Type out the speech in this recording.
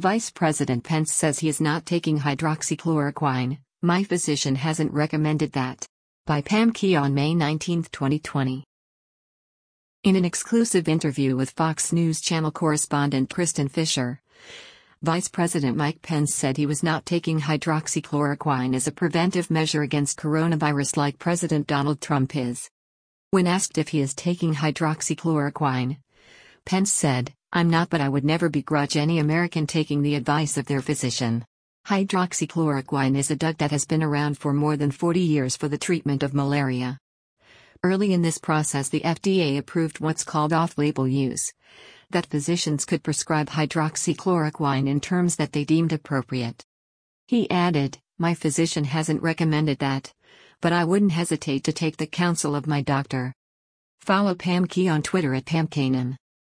Vice President Pence says he is not taking hydroxychloroquine. My physician hasn't recommended that. By Pam Key on May 19, 2020. In an exclusive interview with Fox News Channel correspondent Kristen Fisher, Vice President Mike Pence said he was not taking hydroxychloroquine as a preventive measure against coronavirus like President Donald Trump is. When asked if he is taking hydroxychloroquine, Pence said, "I'm not, but I would never begrudge any American taking the advice of their physician." Hydroxychloroquine is a drug that has been around for more than 40 years for the treatment of malaria. Early in this process, the FDA approved what's called off-label use, that physicians could prescribe hydroxychloroquine in terms that they deemed appropriate. He added, "My physician hasn't recommended that, but I wouldn't hesitate to take the counsel of my doctor." Follow Pam Key on Twitter at PamKanan.